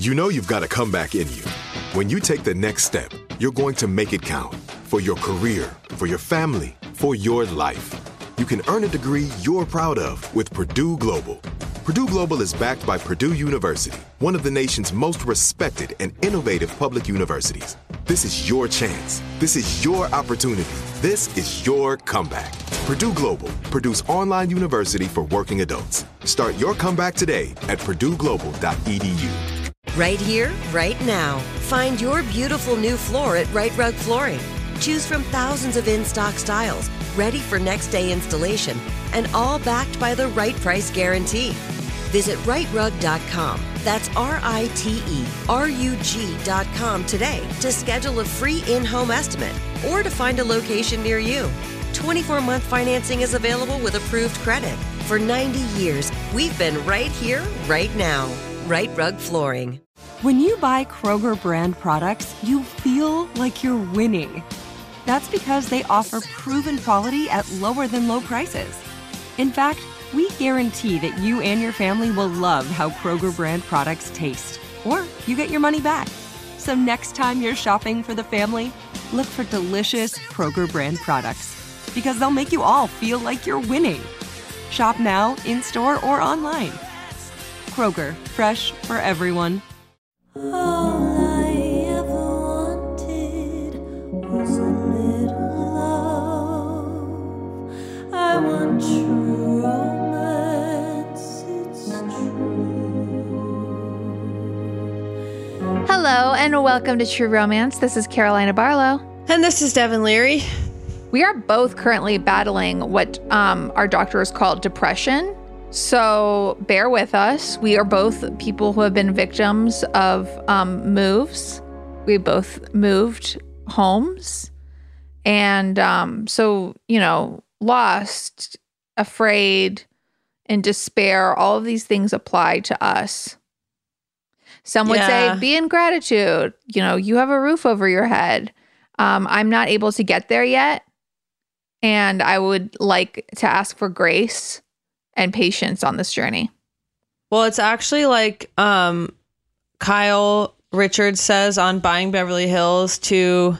You know you've got a comeback in you. When you take the next step, you're going to make it count for your career, for your family, for your life. You can earn a degree you're proud of with Purdue Global. Purdue Global is backed by Purdue University, one of the nation's most respected and innovative public universities. This is your chance. This is your opportunity. This is your comeback. Purdue Global, Purdue's online university for working adults. Start your comeback today at purdueglobal.edu. Right here, right now. Find your beautiful new floor at Right Rug Flooring. Choose from thousands of in-stock styles, ready for next day installation, and all backed by the right price guarantee. Visit rightrug.com. That's RITERUG.com today to schedule a free in-home estimate or to find a location near you. 24-month financing is available with approved credit. For 90 years, we've been right here, right now. Right Rug Flooring. When you buy Kroger brand products, you feel like you're winning. That's because they offer proven quality at lower than low prices. In fact, we guarantee that you and your family will love how Kroger brand products taste, or you get your money back. So next time you're shopping for the family, look for delicious Kroger brand products, because they'll make you all feel like you're winning. Shop now, in-store, or online. Kroger, fresh for everyone. All I ever wanted was a little love. I want true romance, it's true. Hello and welcome to True Romance. This is Carolina Barlow. And this is Devin Leary. We are both currently battling what our doctors call depression. So bear with us. We are both people who have been victims of moves. We both moved homes. And lost, afraid, and despair, all of these things apply to us. Some would say, be in gratitude. You have a roof over your head. I'm not able to get there yet. And I would like to ask for grace and patience on this journey. Well, it's actually like Kyle Richards says on Buying Beverly Hills to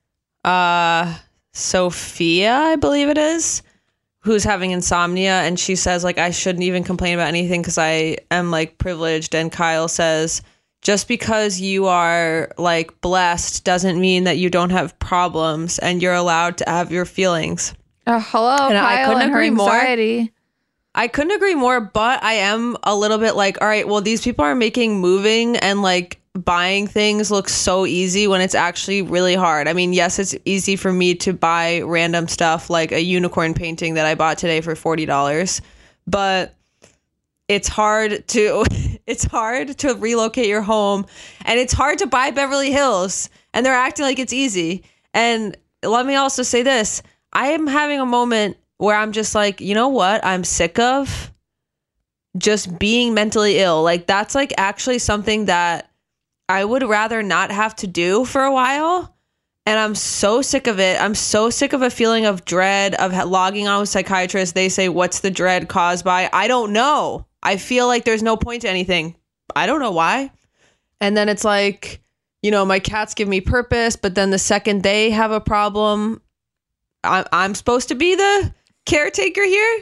Sophia, I believe it is, who's having insomnia. And she says, like, I shouldn't even complain about anything because I am, like, privileged. And Kyle says, just because you are, like, blessed doesn't mean that you don't have problems and you're allowed to have your feelings. Hello, and Kyle, I couldn't and her agree anxiety. more. I couldn't agree more, but I am a little bit like, all right, well, these people are making moving and like buying things look so easy when it's actually really hard. I mean, yes, it's easy for me to buy random stuff like a unicorn painting that I bought today for $40, but it's hard to relocate your home, and it's hard to buy Beverly Hills, and they're acting like it's easy. And let me also say this. I am having a moment where I'm just like, you know what? I'm sick of just being mentally ill. Like, that's like actually something that I would rather not have to do for a while. And I'm so sick of it. I'm so sick of a feeling of dread of logging on with psychiatrists. They say, what's the dread caused by? I don't know. I feel like there's no point to anything. I don't know why. And then it's like, my cats give me purpose, but then the second they have a problem, I'm supposed to be the caretaker here.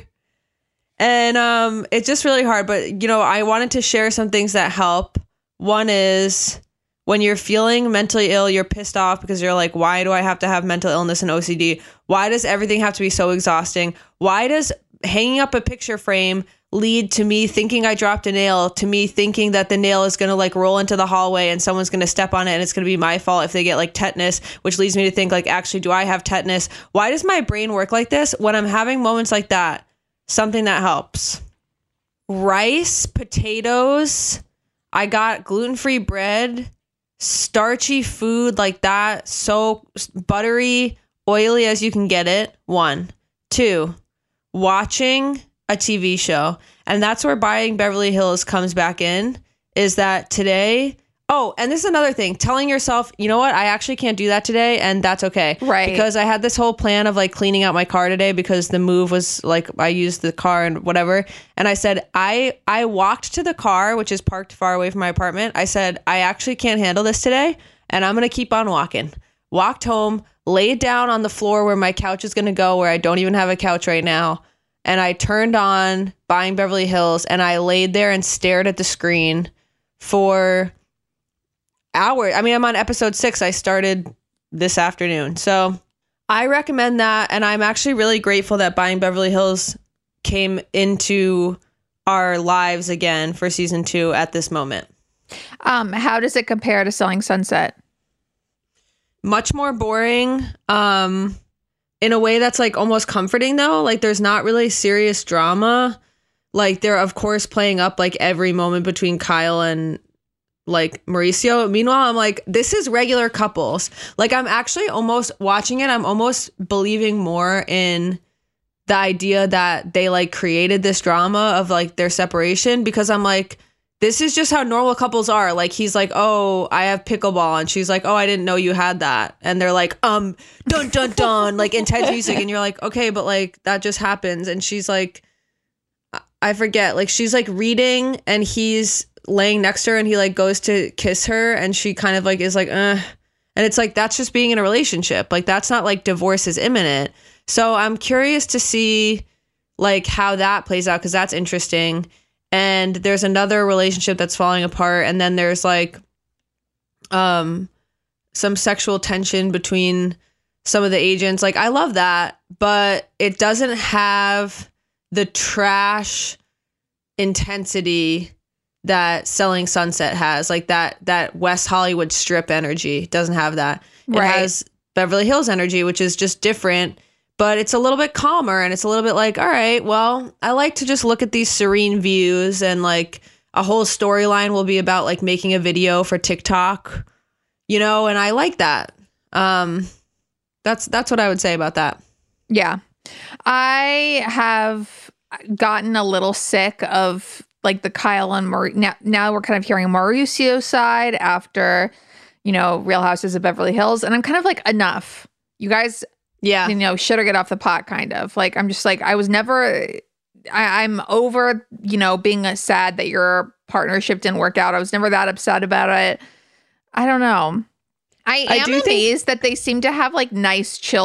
And it's just really hard. But, I wanted to share some things that help. One is when you're feeling mentally ill, you're pissed off because you're like, why do I have to have mental illness and OCD? Why does everything have to be so exhausting? Why does hanging up a picture frame lead to me thinking I dropped a nail, to me thinking that the nail is going to like roll into the hallway and someone's going to step on it and it's going to be my fault if they get like tetanus, which leads me to think like, actually, do I have tetanus? Why does my brain work like this? When I'm having moments like that, something that helps. Rice, potatoes. I got gluten-free bread, starchy food like that. So buttery, oily as you can get it. 1, 2, watching a TV show. And that's where Buying Beverly Hills comes back in, is that today, Oh, and this is another thing. Telling yourself, you know what? I actually can't do that today, and that's okay. Right. Because I had this whole plan of like cleaning out my car today because the move was like I used the car and whatever. And I said, I walked to the car, which is parked far away from my apartment. I said, I actually can't handle this today, and I'm going to keep on walking. Walked home, laid down on the floor where my couch is going to go, where I don't even have a couch right now. And I turned on Buying Beverly Hills, and I laid there and stared at the screen for hours. I mean, I'm on episode 6. I started this afternoon. So I recommend that. And I'm actually really grateful that Buying Beverly Hills came into our lives again for season 2 at this moment. How does it compare to Selling Sunset? Much more boring. In a way that's like almost comforting though. Like there's not really serious drama. Like they're of course playing up like every moment between Kyle and like Mauricio. Meanwhile, I'm like, this is regular couples. Like I'm actually almost watching it. I'm almost believing more in the idea that they like created this drama of like their separation, because I'm like, this is just how normal couples are. Like he's like, oh, I have pickleball, and she's like, oh, I didn't know you had that, and they're like, dun dun dun, like intense music, and you're like, okay, but like that just happens. And she's like, I forget, like she's like reading, and he's laying next to her, and he like goes to kiss her, and she kind of like is like, and it's like that's just being in a relationship. Like that's not like divorce is imminent. So I'm curious to see like how that plays out, because that's interesting. And there's another relationship that's falling apart. And then there's like some sexual tension between some of the agents. Like, I love that, but it doesn't have the trash intensity that Selling Sunset has. Like that West Hollywood Strip energy doesn't have that. It has Beverly Hills energy, which is just different. But it's a little bit calmer, and it's a little bit like, all right, well, I like to just look at these serene views, and like a whole storyline will be about like making a video for TikTok, you know, and I like that. That's what I would say about that. Yeah. I have gotten a little sick of like the Kyle and now we're kind of hearing Mauricio's side after, you know, Real Houses of Beverly Hills. And I'm kind of like, enough. You guys, yeah, you know, shit or get off the pot, kind of. Like, I'm just like, I'm over, you know, being sad that your partnership didn't work out. I was never that upset about it. I don't know. I am amazed that they seem to have like nice children, ?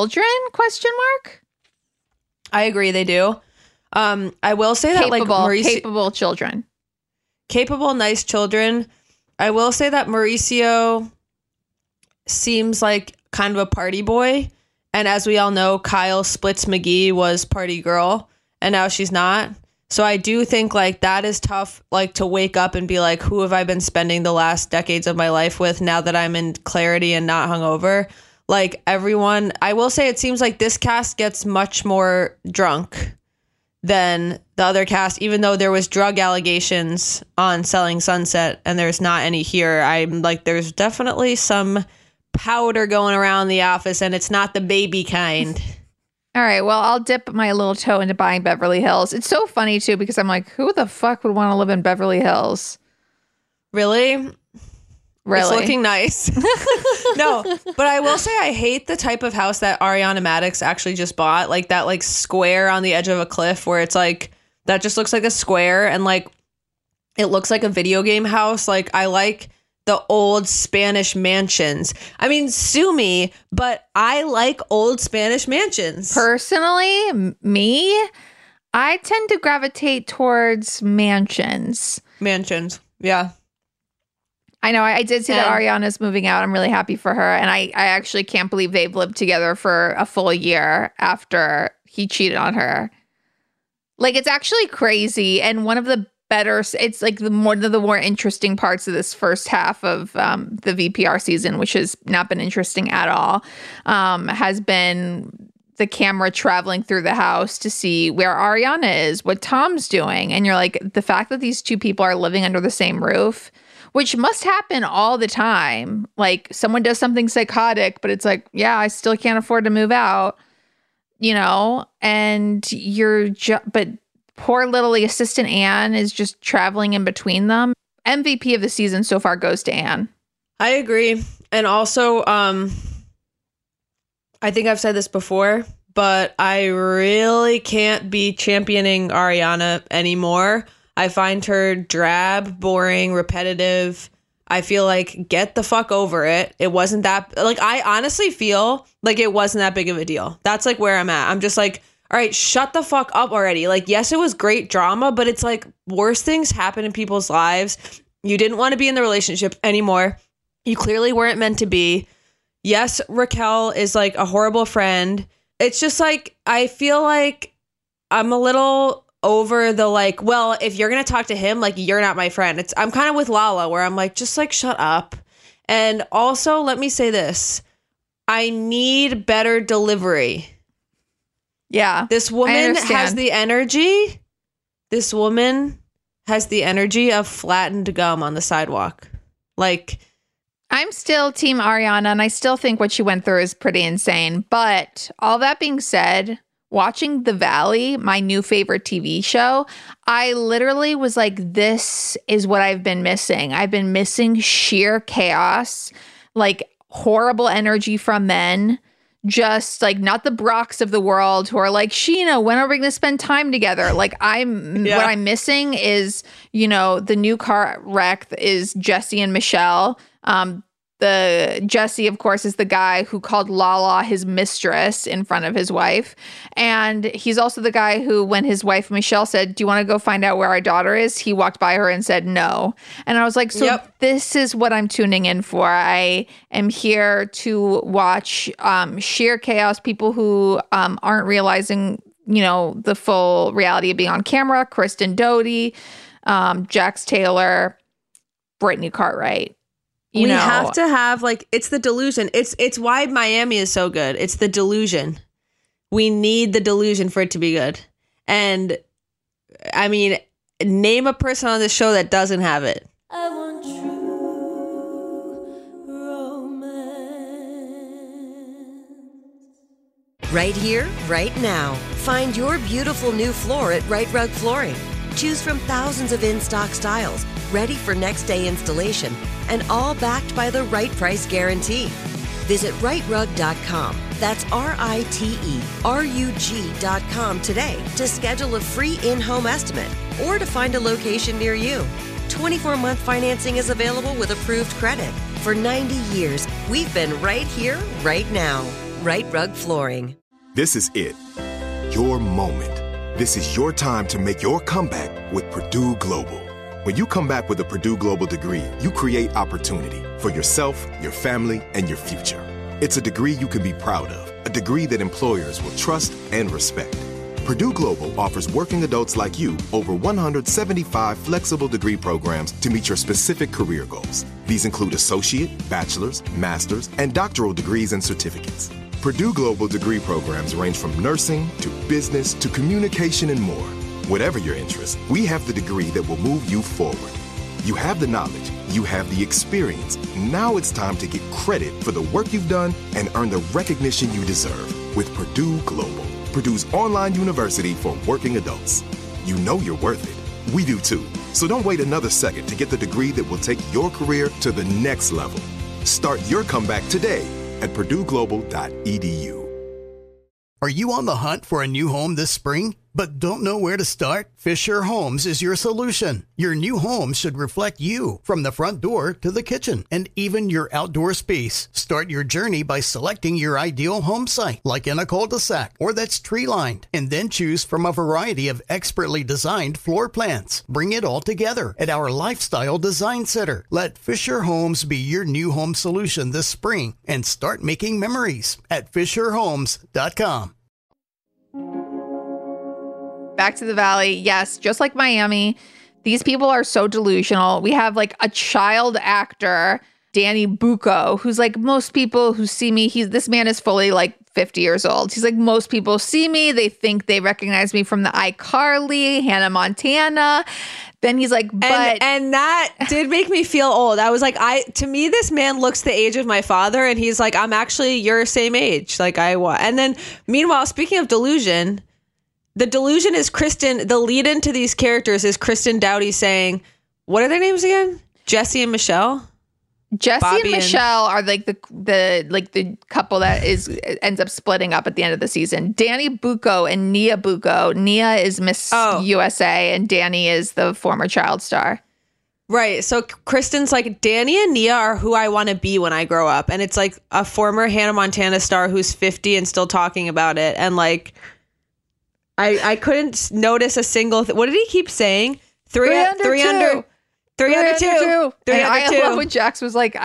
I agree, they do. I will say that like capable children. Capable, nice children. I will say that Mauricio seems like kind of a party boy. And as we all know, Kyle Splits McGee was party girl, and now she's not. So I do think like that is tough, like to wake up and be like, who have I been spending the last decades of my life with now that I'm in clarity and not hungover? Like everyone, I will say it seems like this cast gets much more drunk than the other cast, even though there was drug allegations on Selling Sunset and there's not any here. I'm like, there's definitely some powder going around the office, and it's not the baby kind. All right, well, I'll dip my little toe into Buying Beverly Hills. It's so funny too, because I'm like, who the fuck would want to live in Beverly Hills? Really? It's looking nice. No, but I will say I hate the type of house that Ariana Madix actually just bought, like that like square on the edge of a cliff where it's like that just looks like a square, and like it looks like a video game house. Like I like the old Spanish mansions. I mean, sue me, but I like old Spanish mansions. Personally, me, I tend to gravitate towards mansions. Mansions, yeah. I know. I did see that Ariana's moving out. I'm really happy for her. And I actually can't believe they've lived together for a full year after he cheated on her. Like, it's actually crazy. And one of the better, it's like the more interesting parts of this first half of the VPR season, which has not been interesting at all, has been the camera traveling through the house to see where Ariana is, what Tom's doing. And you're like, the fact that these two people are living under the same roof, which must happen all the time. Like someone does something psychotic, but it's like, yeah, I still can't afford to move out, you know, and but poor little assistant Anne is just traveling in between them. MVP of the season so far goes to Anne. I agree. And also, I think I've said this before, but I really can't be championing Ariana anymore. I find her drab, boring, repetitive. I feel like get the fuck over it. It wasn't that, like, I honestly feel like it wasn't that big of a deal. That's like where I'm at. I'm just like, all right, shut the fuck up already. Like, yes, it was great drama, but it's like worse things happen in people's lives. You didn't want to be in the relationship anymore. You clearly weren't meant to be. Yes, Raquel is like a horrible friend. It's just like, I feel like I'm a little over the like, well, if you're going to talk to him, like, you're not my friend. I'm kind of with Lala where I'm like, just like, shut up. And also, let me say this. I need better delivery. Yeah. This woman has the energy. This woman has the energy of flattened gum on the sidewalk. Like, I'm still Team Ariana, and I still think what she went through is pretty insane. But all that being said, watching The Valley, my new favorite TV show, I literally was like, this is what I've been missing. I've been missing sheer chaos, like horrible energy from men. Just like not the Brocks of the world who are like, Sheena, when are we going to spend time together? Like what I'm missing is, the new car wreck is Jesse and Michelle. The Jesse, of course, is the guy who called Lala his mistress in front of his wife. And he's also the guy who, when his wife, Michelle, said, do you want to go find out where our daughter is? He walked by her and said, no. And I was like, so This is what I'm tuning in for. I am here to watch sheer chaos, people who aren't realizing, the full reality of being on camera. Kristen Doty, Jax Taylor, Brittany Cartwright. We have to have, like, it's the delusion. It's why Miami is so good. It's the delusion. We need the delusion for it to be good. And I mean, name a person on this show that doesn't have it. I want true romance. Right here, right now. Find your beautiful new floor at Right Rug Flooring. Choose from thousands of in-stock styles, ready for next day installation, and all backed by the right price guarantee. Visit rightrug.com. That's RITERUG.com today to schedule a free in-home estimate or to find a location near you. 24-month financing is available with approved credit. For 90 years, we've been right here, right now. Right Rug Flooring. This is it. Your moment. This is your time to make your comeback with Purdue Global. When you come back with a Purdue Global degree, you create opportunity for yourself, your family, and your future. It's a degree you can be proud of, a degree that employers will trust and respect. Purdue Global offers working adults like you over 175 flexible degree programs to meet your specific career goals. These include associate, bachelor's, master's, and doctoral degrees and certificates. Purdue Global degree programs range from nursing to business to communication and more. Whatever your interest, we have the degree that will move you forward. You have the knowledge, you have the experience. Now it's time to get credit for the work you've done and earn the recognition you deserve with Purdue Global, Purdue's online university for working adults. You know you're worth it. We do too. So don't wait another second to get the degree that will take your career to the next level. Start your comeback today at purdueglobal.edu. Are you on the hunt for a new home this spring, but don't know where to start? Fisher Homes is your solution. Your new home should reflect you, from the front door to the kitchen, and even your outdoor space. Start your journey by selecting your ideal home site, like in a cul-de-sac or that's tree-lined, and then choose from a variety of expertly designed floor plans. Bring it all together at our Lifestyle Design Center. Let Fisher Homes be your new home solution this spring and start making memories at FisherHomes.com. Back to the Valley. Yes, just like Miami, these people are so delusional. We have like a child actor, Danny Bucco, who's like, most people who see me, this man is fully like 50 years old. He's like, most people see me, they think they recognize me from the iCarly, Hannah Montana. Then he's like, but and that did make me feel old. I was like, to me, this man looks the age of my father, and he's like, I'm actually your same age, like I was. And then, meanwhile, speaking of delusion, the delusion is Kristen. The lead into these characters is Kristen Doughty saying, "What are their names again? Jesse and Michelle." Jesse Bobby and Michelle are like the couple that ends up splitting up at the end of the season. Danny Bucco and Nia Bucco. Nia is Miss USA and Danny is the former child star. Right. So Kristen's like, Danny and Nia are who I want to be when I grow up. And it's like a former Hannah Montana star who's 50 and still talking about it. And like, I couldn't notice a single what did he keep saying? 302. 302. And I love when Jax was like,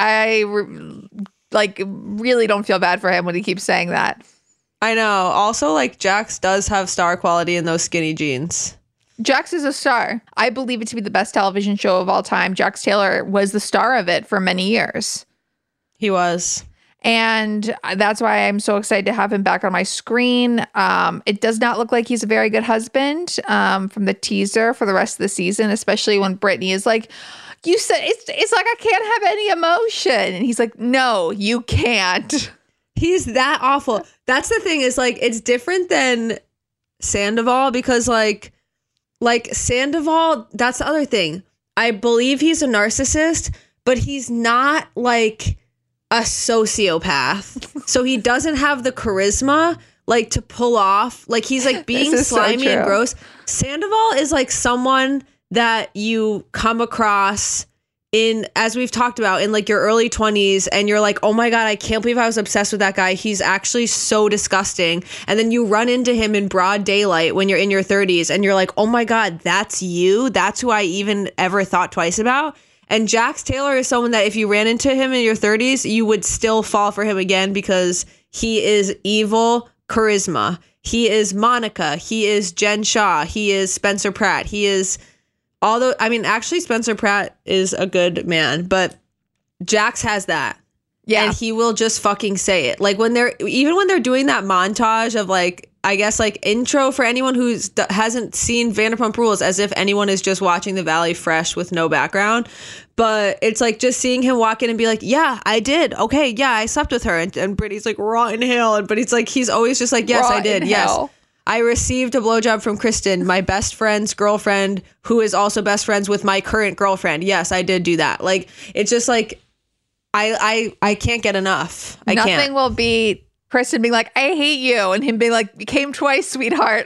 really don't feel bad for him when he keeps saying that. I know. Also, like, Jax does have star quality in those skinny jeans. Jax is a star. I believe it to be the best television show of all time. Jax Taylor was the star of it for many years. He was. And that's why I'm so excited to have him back on my screen. It does not look like he's a very good husband from the teaser for the rest of the season, especially when Brittany is like, you said it's like I can't have any emotion. And he's like, no, you can't. He's that awful. That's the thing is like, it's different than Sandoval because like Sandoval, that's the other thing. I believe he's a narcissist, but he's not like a sociopath. So he doesn't have the charisma like to pull off. Like he's like being slimy and gross. Sandoval is like someone that you come across in, as we've talked about, in like your early 20s and you're like, oh my God, I can't believe I was obsessed with that guy. He's actually so disgusting. And then you run into him in broad daylight when you're in your 30s and you're like, oh my God, that's you. That's who I even ever thought twice about. And Jax Taylor is someone that if you ran into him in your 30s, you would still fall for him again because he is evil charisma. He is Monica. He is Jen Shaw. He is Spencer Pratt. He is, although, I mean, actually Spencer Pratt is a good man, but Jax has that. Yeah. And he will just fucking say it. Like when they're doing that montage of like, I guess like intro for anyone who hasn't seen Vanderpump Rules, as if anyone is just watching The Valley fresh with no background. But it's like just seeing him walk in and be like, yeah, I did. Okay. Yeah. I slept with her. And Brittany's like, rotten hell. But it's like, he's always just like, yes, I did. Yes. I received a blowjob from Kristen, my best friend's girlfriend, who is also best friends with my current girlfriend. Yes, I did do that. Like, it's just like, I can't get enough. Nothing will beat Kristen being like, I hate you. And him being like, you came twice, sweetheart.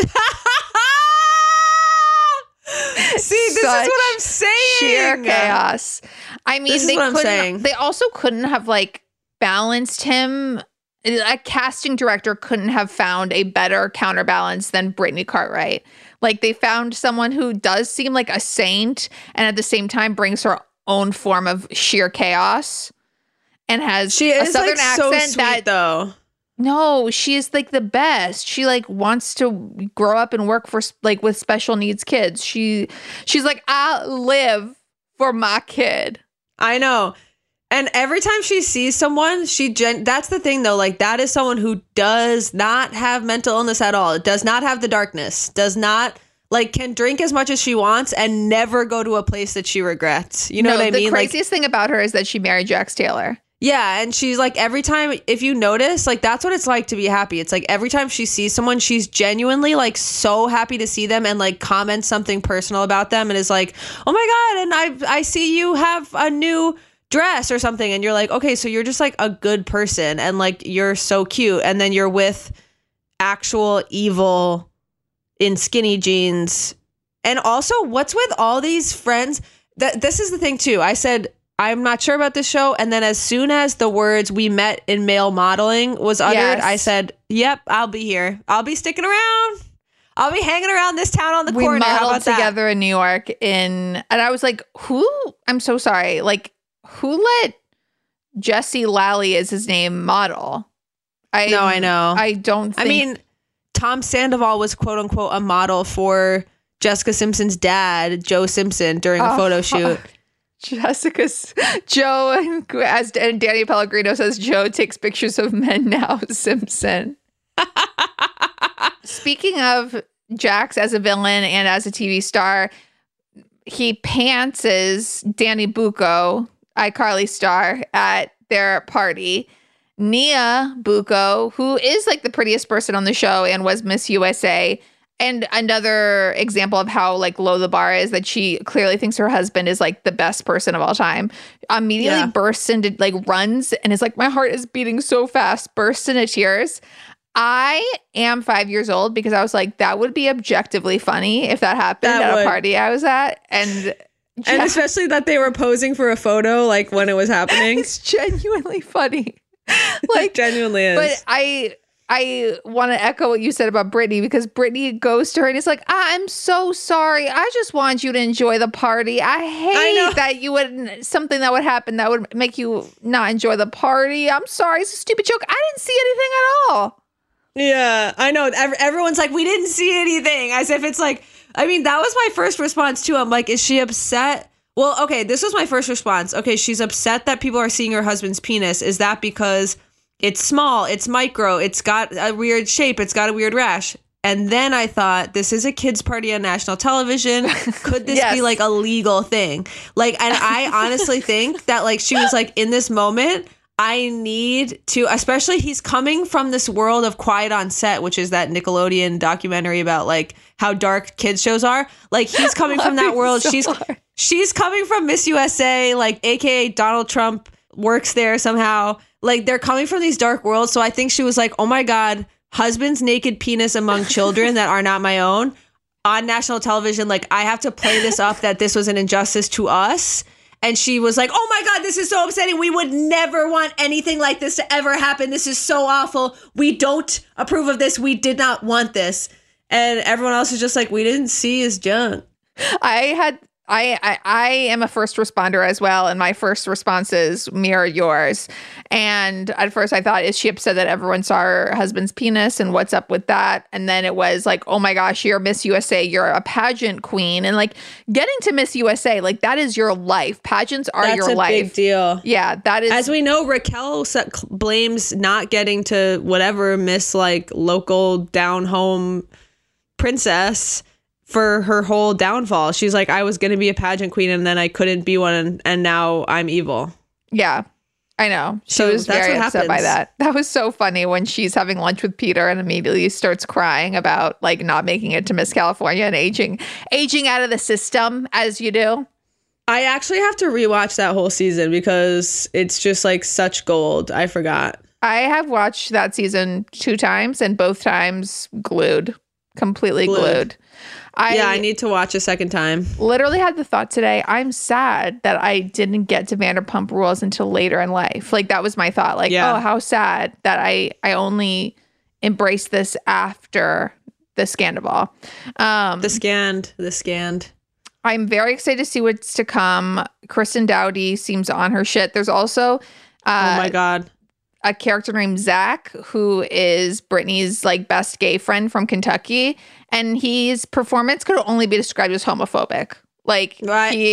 See, this is what I'm saying. Sheer chaos. I mean, they also couldn't have like balanced him. A casting director couldn't have found a better counterbalance than Brittany Cartwright. Like they found someone who does seem like a saint and at the same time brings her own form of sheer chaos and has a southern like accent so sweet, though. No, she is like the best. She like wants to grow up and work for like with special needs kids. She's like, I live for my kid. I know. And every time she sees someone, that's the thing though, like that is someone who does not have mental illness at all. Does not have the darkness, does not like can drink as much as she wants and never go to a place that she regrets. You know what I mean? The craziest thing about her is that she married Jax Taylor. Yeah, and she's like every time, if you notice, like that's what it's like to be happy. It's like every time she sees someone, she's genuinely like so happy to see them and like comments something personal about them and is like, oh my God, and I see you have a new dress or something. And you're like, okay, so you're just like a good person and like you're so cute. And then you're with actual evil in skinny jeans. And also, what's with all these friends? This is the thing too. I said, I'm not sure about this show. And then as soon as the words "we met in male modeling" was uttered, yes. I said, yep, I'll be here. I'll be sticking around. I'll be hanging around this town on the corner. We modeled together in New York and I was like, I'm so sorry. Like, who let Jesse Lally is his name model? I know. I don't think. I mean, Tom Sandoval was quote unquote a model for Jessica Simpson's dad, Joe Simpson, during a photo shoot. Joe, and Danny Pellegrino says Joe takes pictures of men now, Simpson. Speaking of Jax as a villain and as a TV star, he pantses Danny Bucco, iCarly star, at their party. Nia Bucco, who is like the prettiest person on the show and was Miss USA, And another example of how like low the bar is, that she clearly thinks her husband is like the best person of all time. Immediately bursts into like runs and is like, my heart is beating so fast, bursts into tears. I am 5 years old because I was like, that would be objectively funny if that happened at a party I was at. And especially that they were posing for a photo like when it was happening. It's genuinely funny. Like genuinely is. But I want to echo what you said about Brittany, because Brittany goes to her and is like, I'm so sorry. I just want you to enjoy the party. I hate that you would, something that would happen that would make you not enjoy the party. I'm sorry. It's a stupid joke. I didn't see anything at all. Yeah, I know. Everyone's like, we didn't see anything. As if it's like, I mean, that was my first response too. I'm like, is she upset? Well, okay, this was my first response. Okay, she's upset that people are seeing her husband's penis. Is that because it's small, it's micro, it's got a weird shape, it's got a weird rash? And then I thought, this is a kids' party on national television. Could this be like a legal thing? Like, and I honestly think that like she was like, in this moment, I need to, especially he's coming from this world of Quiet on Set, which is that Nickelodeon documentary about like how dark kids shows are. Like he's coming from that world. So she's coming from Miss USA, like AKA Donald Trump works there somehow. Like they're coming from these dark worlds. So I think she was like, oh my God, husband's naked penis among children that are not my own on national television. Like I have to play this up that this was an injustice to us. And she was like, oh my God, this is so upsetting. We would never want anything like this to ever happen. This is so awful. We don't approve of this. We did not want this. And everyone else is just like, we didn't see his junk. I am a first responder as well, and my first responses mirror yours. And at first I thought, is she upset that everyone saw her husband's penis and what's up with that? And then it was like, oh my gosh, you're Miss USA, you're a pageant queen. And like getting to Miss USA, like that is your life. Pageants are your life. That's a big deal. Yeah, that is. As we know, Raquel blames not getting to whatever Miss like local down home princess for her whole downfall. She's like, I was going to be a pageant queen and then I couldn't be one, and now I'm evil. Yeah, I know. She was very upset by that. That was so funny when she's having lunch with Peter and immediately starts crying about like not making it to Miss California and aging out of the system, as you do. I actually have to rewatch that whole season because it's just like such gold. I forgot. I have watched that season 2 times and both times completely glued. I need to watch a second time. Literally had the thought today, I'm sad that I didn't get to Vanderpump Rules until later in life. Like that was my thought. Like, oh, how sad that I only embraced this after the Scandal. The scanned. I'm very excited to see what's to come. Kristen Dowdy seems on her shit. There's also oh my God, a character named Zach, who is Brittany's like best gay friend from Kentucky, and his performance could only be described as homophobic. Like he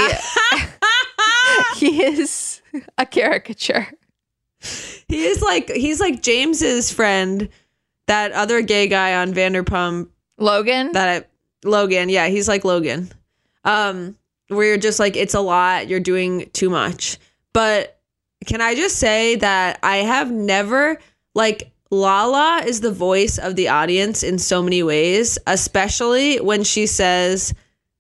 is a caricature. He's like James's friend, that other gay guy on Vanderpump, Logan. Logan, yeah, he's like Logan. Where you're just like, it's a lot, you're doing too much. But can I just say that I have never, like, Lala is the voice of the audience in so many ways, especially when she says,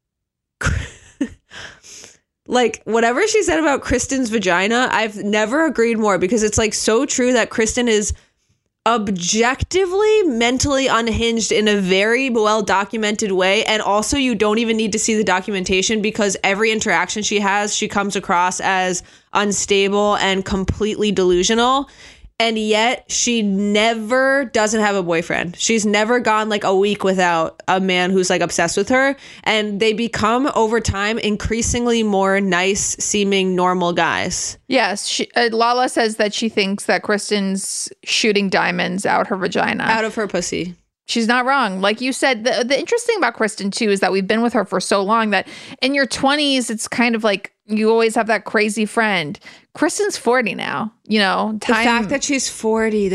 like, whatever she said about Kristen's vagina, I've never agreed more, because it's, like, so true that Kristen is objectively mentally unhinged in a very well documented way. And also, you don't even need to see the documentation, because every interaction she has, she comes across as unstable and completely delusional. And yet she never doesn't have a boyfriend. She's never gone like a week without a man who's like obsessed with her. And they become over time increasingly more nice seeming normal guys. Yes. Lala says that she thinks that Kristen's shooting diamonds out her vagina. Out of her pussy. She's not wrong. Like you said, the interesting about Kristen, too, is that we've been with her for so long that in your 20s, it's kind of like you always have that crazy friend. Kristen's 40 now, you know. The fact that she's 40.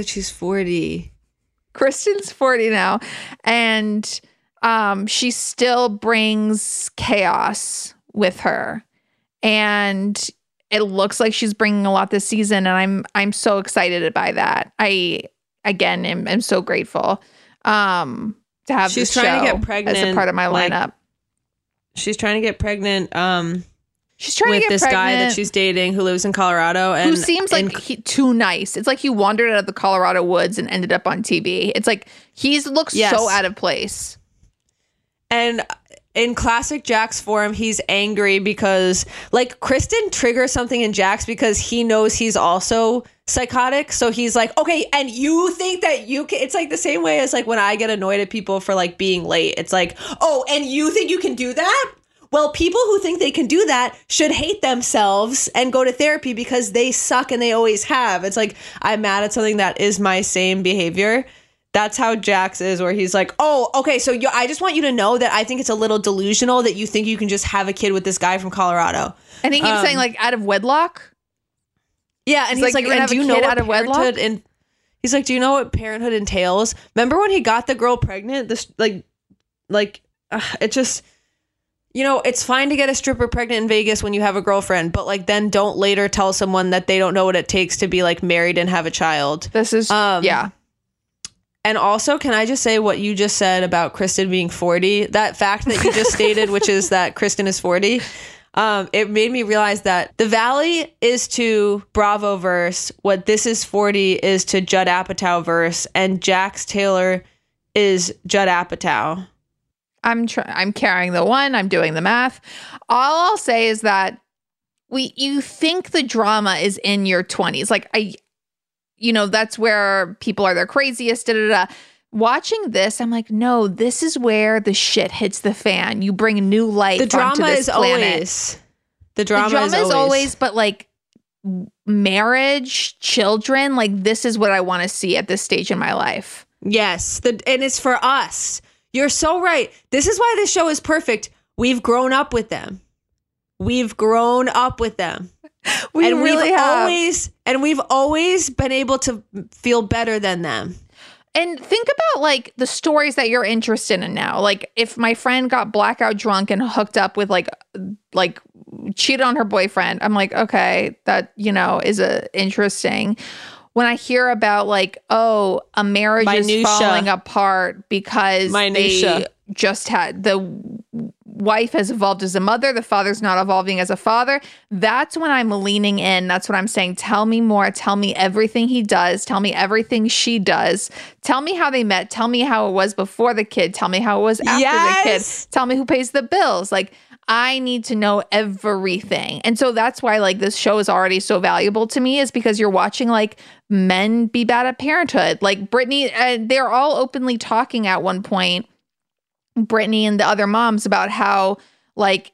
Kristen's 40 now. And she still brings chaos with her. And it looks like she's bringing a lot this season. And I'm so excited by that. I, again, am so grateful. to have She's this trying to show get pregnant, as a part of my like, lineup. She's trying to get pregnant. She's trying with to get this pregnant, guy that she's dating who lives in Colorado and who seems like too nice. It's like he wandered out of the Colorado woods and ended up on TV. It's like he looks so out of place. And in classic Jax form, he's angry because like Kristen triggers something in Jax because he knows he's also psychotic. So he's like, okay, and you think that you can, it's like the same way as like when I get annoyed at people for like being late. It's like, oh, and you think you can do that? Well, people who think they can do that should hate themselves and go to therapy because they suck and they always have. It's like, I'm mad at something that is my same behavior. That's how Jax is, where he's like, oh, okay, so I just want you to know that I think it's a little delusional that you think you can just have a kid with this guy from Colorado. And he keeps saying like out of wedlock. Yeah, and he's like and do you know what parenthood and he's like, do you know what parenthood entails? Remember when he got the girl pregnant? This it just, you know, it's fine to get a stripper pregnant in Vegas when you have a girlfriend, but like then don't later tell someone that they don't know what it takes to be like married and have a child. This is yeah. And also, can I just say what you just said about Kristen being 40? That fact that you just stated, which is that Kristen is 40, it made me realize that The Valley is to Bravo verse what This Is 40 is to Judd Apatow verse, and Jax Taylor is Judd Apatow. I'm carrying the one. I'm doing the math. All I'll say is that you think the drama is in your 20s. Like that's where people are their craziest. Watching this, I'm like, no, this is where the shit hits the fan. You bring new life onto this planet. The drama is always, but like marriage, children, like this is what I want to see at this stage in my life. Yes, and it's for us. You're so right. This is why this show is perfect. We've grown up with them. We've grown up with them. We've always been able to feel better than them. And think about like the stories that you're interested in now. Like if my friend got blackout drunk and hooked up with like cheated on her boyfriend, I'm like, okay, that, is interesting. When I hear about like, oh, a marriage is falling apart because they just had the wife has evolved as a mother, the father's not evolving as a father. That's when I'm leaning in. That's what I'm saying. Tell me more. Tell me everything he does. Tell me everything she does. Tell me how they met. Tell me how it was before the kid. Tell me how it was after the kid. Tell me who pays the bills. Like, I need to know everything. And so that's why like this show is already so valuable to me, is because you're watching like men be bad at parenthood. Like Brittany, they're all openly talking at one point, Brittany and the other moms, about how like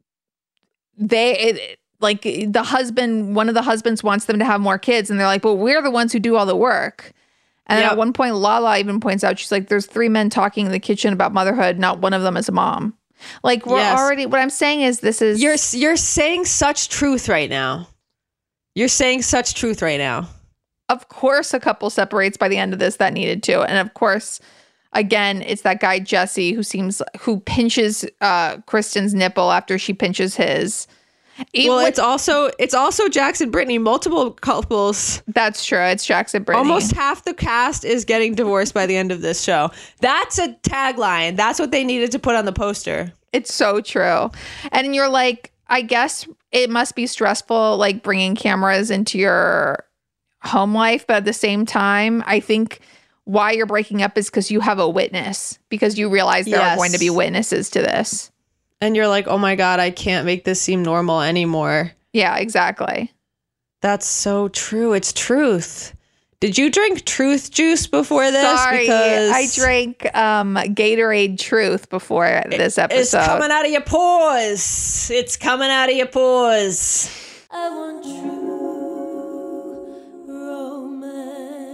the husband, one of the husbands wants them to have more kids. And they're like, but we're the ones who do all the work. And then at one point, Lala even points out, she's like, there's 3 men talking in the kitchen about motherhood. Not one of them is a mom. Like we're already, what I'm saying is this is. You're saying such truth right now. You're saying such truth right now. Of course, a couple separates by the end of this that needed to. And of course, again, it's that guy, Jesse, who pinches Kristen's nipple after she pinches his. It's also Jax and Brittany, multiple couples. That's true. It's Jax and Brittany. Almost half the cast is getting divorced by the end of this show. That's a tagline. That's what they needed to put on the poster. It's so true. And you're like, I guess it must be stressful, like bringing cameras into your home life. But at the same time, I think why you're breaking up is because you have a witness, because you realize there are going to be witnesses to this. And you're like, oh my God, I can't make this seem normal anymore. Yeah, exactly. That's so true. It's truth. Did you drink Truth Juice before this? Sorry, because I drank Gatorade Truth before this episode. It's coming out of your pores. It's coming out of your pores. I want true romance.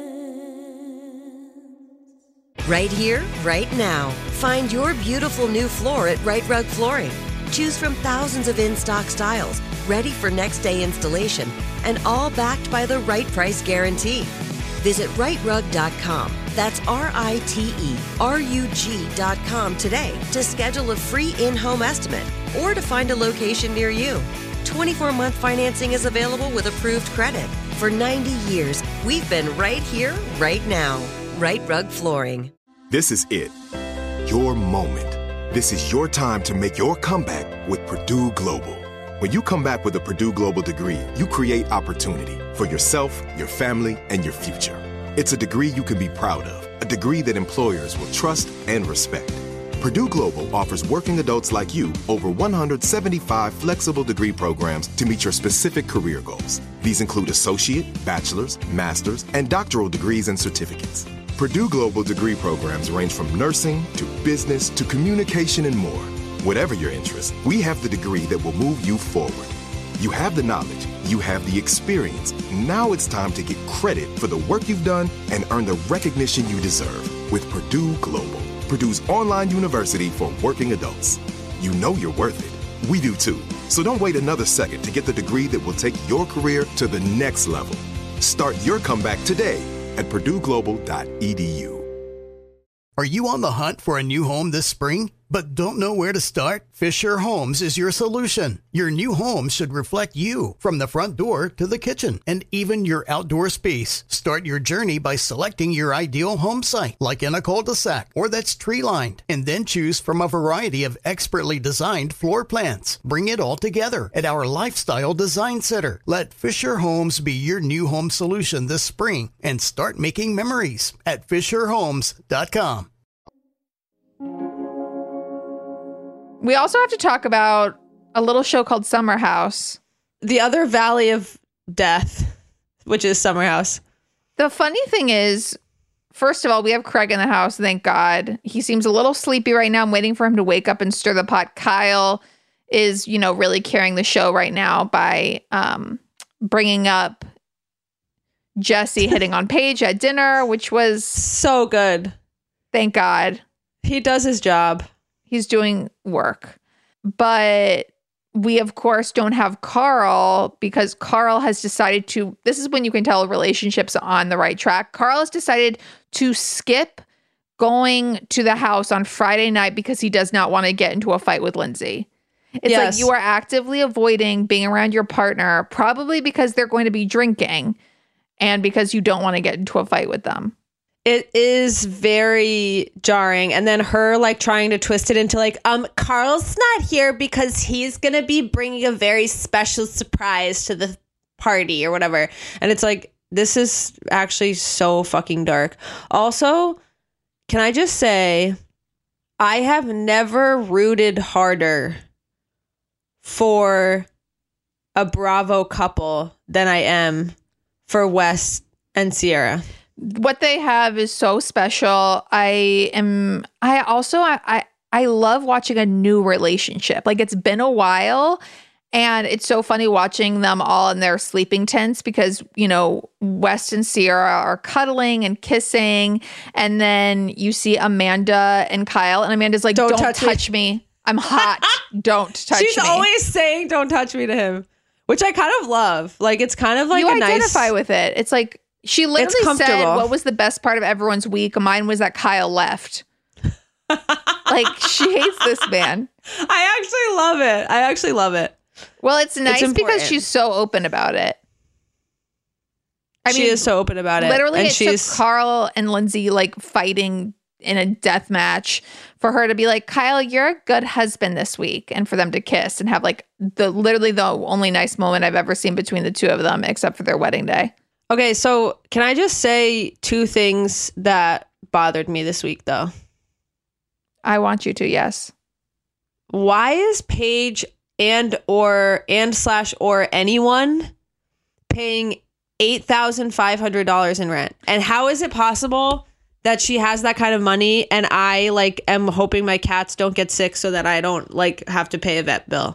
Right here, right now. Find your beautiful new floor at Right Rug Flooring. Choose from thousands of in-stock styles, ready for next day installation, and all backed by the right price guarantee. Visit rightrug.com. That's RITERUG.com today to schedule a free in-home estimate or to find a location near you. 24-month financing is available with approved credit. For 90 years, we've been right here, right now. Right Rug Flooring. This is it. your moment. This is your time to make your comeback with Purdue Global. When you come back with a Purdue Global degree, you create opportunity for yourself, your family, and your future. It's a degree you can be proud of, a degree that employers will trust and respect. Purdue Global offers working adults like you over 175 flexible degree programs to meet your specific career goals. These include associate, bachelor's, master's, and doctoral degrees and certificates. Purdue Global degree programs range from nursing to business to communication and more. Whatever your interest, we have the degree that will move you forward. You have the knowledge, you have the experience. Now it's time to get credit for the work you've done and earn the recognition you deserve with Purdue Global, Purdue's online university for working adults. You know you're worth it. We do too. So don't wait another second to get the degree that will take your career to the next level. Start your comeback today at purdueglobal.edu. Are you on the hunt for a new home this spring, but don't know where to start? Fisher Homes is your solution. Your new home should reflect you from the front door to the kitchen and even your outdoor space. Start your journey by selecting your ideal home site, like in a cul-de-sac or that's tree-lined, and then choose from a variety of expertly designed floor plans. Bring it all together at our Lifestyle Design Center. Let Fisher Homes be your new home solution this spring and start making memories at FisherHomes.com. We also have to talk about a little show called Summer House. The other valley of death, which is Summer House. The funny thing is, first of all, we have Craig in the house, thank God. He seems a little sleepy right now. I'm waiting for him to wake up and stir the pot. Kyle is, really carrying the show right now by bringing up Jesse hitting on Paige at dinner, which was so good. Thank God. He does his job. He's doing work. But we, of course, don't have Carl because Carl has decided to, this is when you can tell a relationship's on the right track. Carl has decided to skip going to the house on Friday night because he does not want to get into a fight with Lindsay. It's like you are actively avoiding being around your partner, probably because they're going to be drinking and because you don't want to get into a fight with them. It is very jarring. And then her trying to twist it into Carl's not here because he's going to be bringing a very special surprise to the party or whatever. And it's this is actually so fucking dark. Also, can I just say, I have never rooted harder for a Bravo couple than I am for Wes and Sierra. What they have is so special. I love watching a new relationship. It's been a while and it's so funny watching them all in their sleeping tents because, Wes and Sierra are cuddling and kissing. And then you see Amanda and Kyle and Amanda's like, don't touch me. I'm hot. Don't touch me. She's always saying, don't touch me to him, which I kind of love. It's kind of like you a nice. You identify with it. It's like, she literally said, what was the best part of everyone's week? Mine was that Kyle left. She hates this man. I actually love it. Well, it's nice because she's so open about it. She is so open about it. Literally, it took Carl and Lindsay fighting in a death match for her to be like, Kyle, you're a good husband this week. And for them to kiss and have literally the only nice moment I've ever seen between the two of them, except for their wedding day. Okay, so can I just say two things that bothered me this week, though? I want you to, yes. Why is Paige or anyone paying $8,500 in rent? And how is it possible that she has that kind of money and I am hoping my cats don't get sick so that I don't have to pay a vet bill?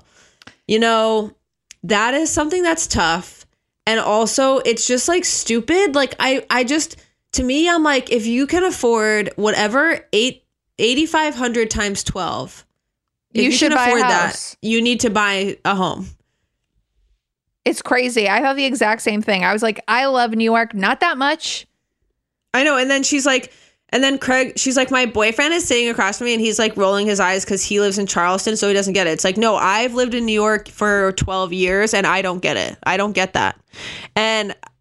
That is something that's tough. And also, it's just stupid. I just, to me, I'm if you can afford whatever, $8,500 times 12, you should buy a house. That, you need to buy a home. It's crazy. I thought the exact same thing. I was I love New York, not that much. I know. And then Craig, she's my boyfriend is sitting across from me and he's rolling his eyes because he lives in Charleston, so he doesn't get it. It's no, I've lived in New York for 12 years and I don't get it. I don't get that. And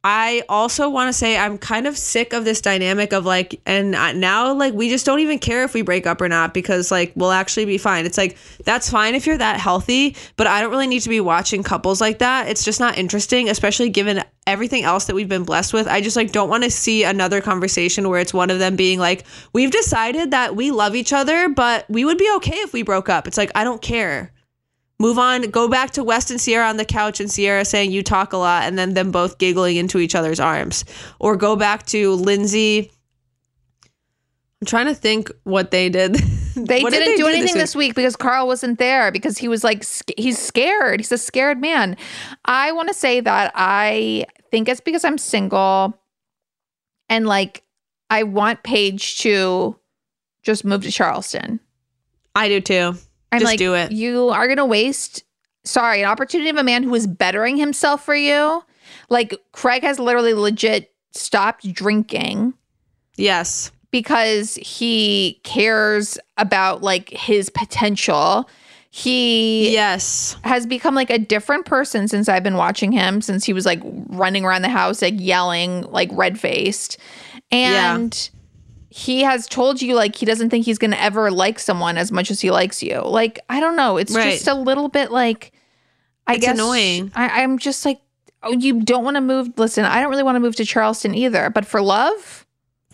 I also want to say I'm kind of sick of this dynamic of like, and now like we just don't even care if we break up or not because like we'll actually be fine. It's like, that's fine if you're that healthy, but I don't really need to be watching couples like that. It's just not interesting, especially given everything else that we've been blessed with. I just like don't want to see another conversation where it's one of them being like, we've decided that we love each other, but we would be okay if we broke up. It's like, I don't care. Move on, go back to West and Sierra on the couch and Sierra saying you talk a lot and then them both giggling into each other's arms. Or go back to Lindsay. I'm trying to think what they did. They didn't do anything this week because Carl wasn't there because he was like, he's scared. He's a scared man. I want to say that I think it's because I'm single and like I want Paige to just move to Charleston. I do too. I'm just like, do it. You are going to waste, an opportunity of a man who is bettering himself for you. Like Craig has literally legit stopped drinking. Yes. Because he cares about like his potential. He has become like a different person since I've been watching him, since he was like running around the house, like yelling, like red-faced. And he has told you like he doesn't think he's going to ever like someone as much as he likes you. Like, I don't know. It's just a little bit like, I guess annoying. I'm just like, oh, you don't want to move. Listen, I don't really want to move to Charleston either, but for love.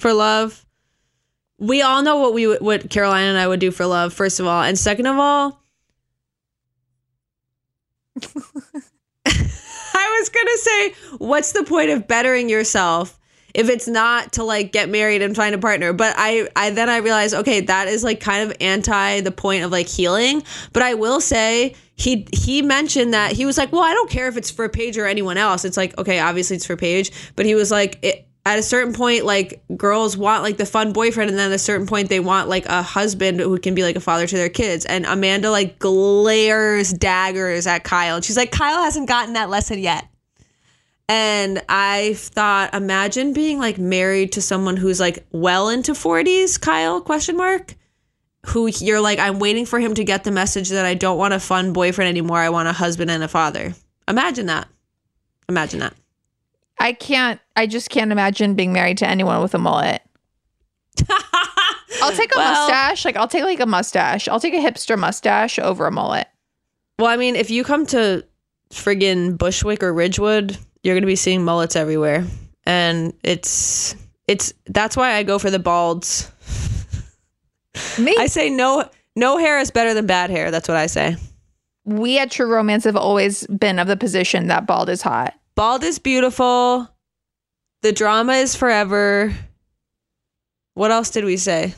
We all know what Caroline and I would do for love, first of all. And second of all, I was going to say, what's the point of bettering yourself if it's not to like get married and find a partner? But I realized, okay, that is like kind of anti the point of like healing. But I will say he mentioned that he was like, well, I don't care if it's for Paige or anyone else. It's like, okay, obviously it's for Paige. But he was like, at a certain point, like girls want like the fun boyfriend. And then at a certain point, they want like a husband who can be like a father to their kids. And Amanda like glares daggers at Kyle. And she's like, Kyle hasn't gotten that lesson yet. And I thought, imagine being like married to someone who's like well into 40s, Kyle, ? Who you're like, I'm waiting for him to get the message that I don't want a fun boyfriend anymore. I want a husband and a father. Imagine that. I just can't imagine being married to anyone with a mullet. I'll take a mustache. Like, I'll take like a mustache. I'll take a hipster mustache over a mullet. Well, I mean, if you come to friggin' Bushwick or Ridgewood, you're going to be seeing mullets everywhere. And it's that's why I go for the balds. Me? I say no hair is better than bad hair. That's what I say. We at True Romance have always been of the position that bald is hot. Bald is beautiful. The drama is forever. What else did we say?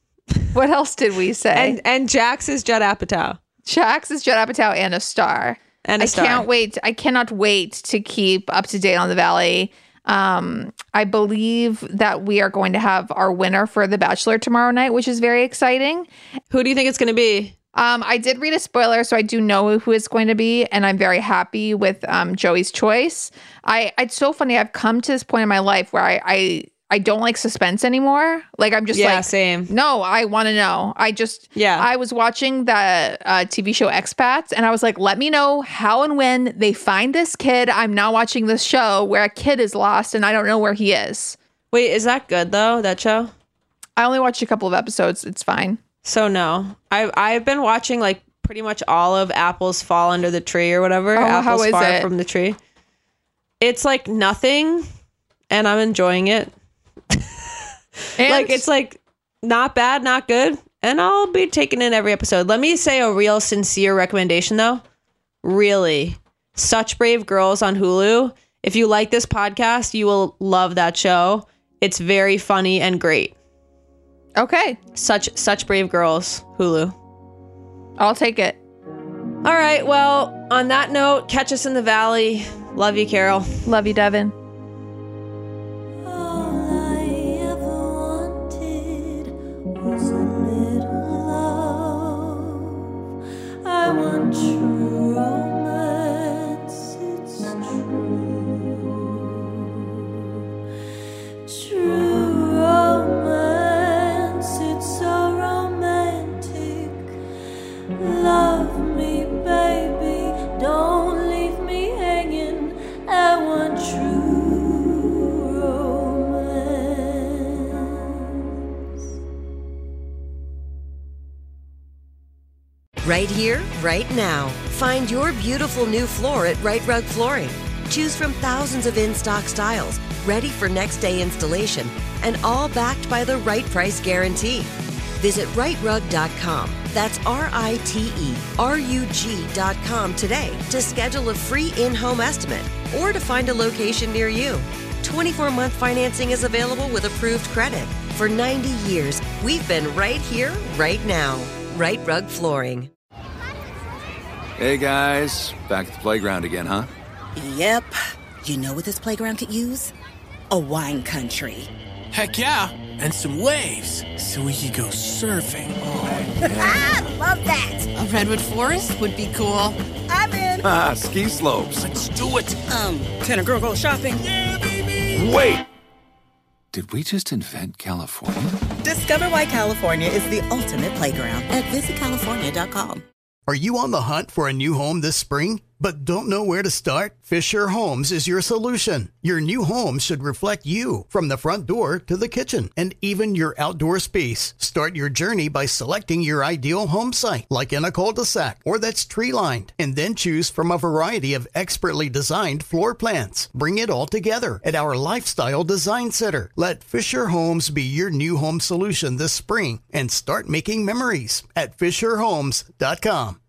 And Jax is Judd Apatow. Jax is Judd Apatow and a star. I cannot wait to keep up to date on the Valley. I believe that we are going to have our winner for The Bachelor tomorrow night, which is very exciting. Who do you think it's going to be? I did read a spoiler, so I do know who it's going to be, and I'm very happy with Joey's choice. It's so funny. I've come to this point in my life where I don't like suspense anymore. Like, I'm just like, same. No, I want to know. I was watching the TV show Expats, and I was like, let me know how and when they find this kid. I'm now watching this show where a kid is lost, and I don't know where he is. Wait, is that good, though, that show? I only watched a couple of episodes. It's fine. So, no. I've been watching, like, pretty much all of Apples Fall Under the Tree or whatever. Oh, Apples how is Fall it? From the Tree. It's, like, nothing, and I'm enjoying it. Like, it's like not bad, not good, and I'll be taking in every episode. Let me say a real sincere recommendation, though. Really, Such Brave Girls on Hulu. If you like this podcast, you will love that show. It's very funny and great. Okay. Such Brave Girls, Hulu. I'll take it. All right, well, on that note, catch us in the Valley. Love you, Carol. Love you, Devin. I want true romance, it's true romance, it's so romantic. Love me, baby, don't leave me hanging. I want true Right here, right now. Find your beautiful new floor at Right Rug Flooring. Choose from thousands of in-stock styles, ready for next day installation, and all backed by the right price guarantee. Visit rightrug.com. That's RITERUG.com today to schedule a free in-home estimate or to find a location near you. 24-month financing is available with approved credit. For 90 years, we've been right here, right now. Right Rug Flooring. Hey guys, back at the playground again, huh? Yep. You know what this playground could use? A wine country. Heck yeah, and some waves so we could go surfing. Oh, yeah. Love that. A redwood forest would be cool. I'm in. Ski slopes. Let's do it. Can a girl go shopping? Yeah, baby. Wait. Did we just invent California? Discover why California is the ultimate playground at visitcalifornia.com. Are you on the hunt for a new home this spring, but don't know where to start? Fisher Homes is your solution. Your new home should reflect you, from the front door to the kitchen and even your outdoor space. Start your journey by selecting your ideal home site, like in a cul-de-sac or that's tree-lined, and then choose from a variety of expertly designed floor plans. Bring it all together at our Lifestyle Design Center. Let Fisher Homes be your new home solution this spring and start making memories at fisherhomes.com.